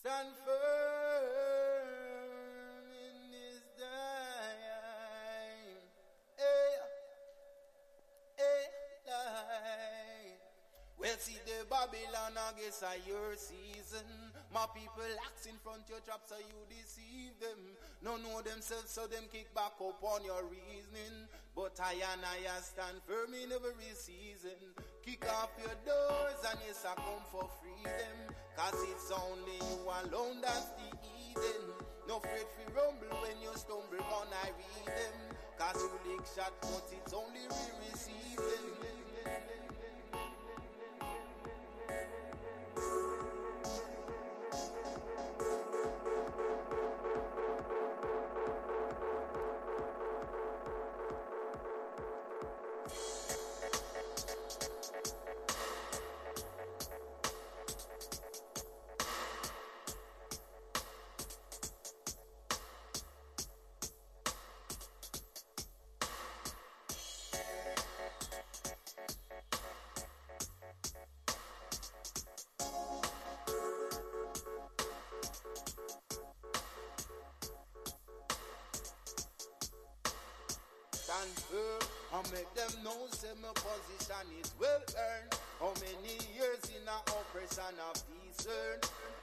Stand firm in this time. Light. Well, see the Babylon, I guess are your season. My people act in front your trap, so you deceive them. No know themselves, so them kick back up on your reasoning. But I and I stand firm in every season. Kick off your doors and yes, I come for freedom. Cause it's only you alone that's the Eden. No afraid fi rumble when you stumble on I read them. Cause you lick shot, but it's only re-receive them. And make them know say my position is well earned. How many years in a oppression of discern?